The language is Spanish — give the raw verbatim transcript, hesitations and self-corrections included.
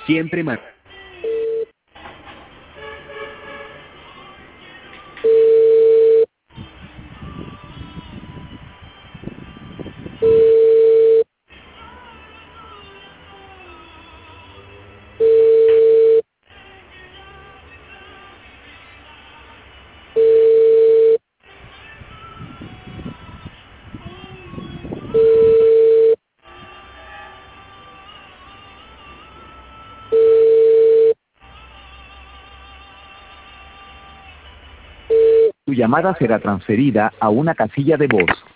Siempre mar... Tu llamada será transferida a una casilla de voz.